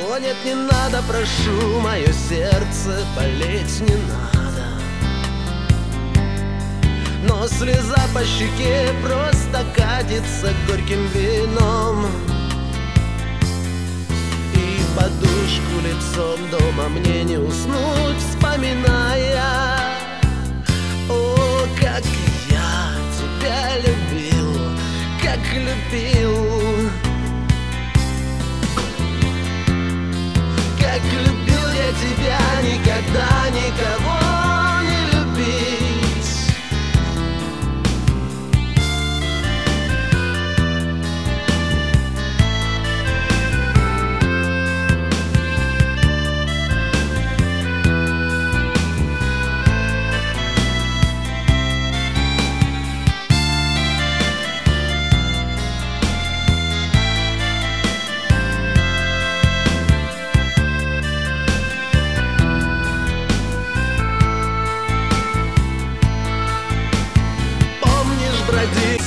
О, нет, не надо, прошу, мое сердце болеть не надо. Но слеза по щеке просто катится горьким вином. И подушку лицом дома мне не уснуть, вспоминая, о, как я тебя любил, как любил. Как любил я тебя, никогда никого не любить. Бродили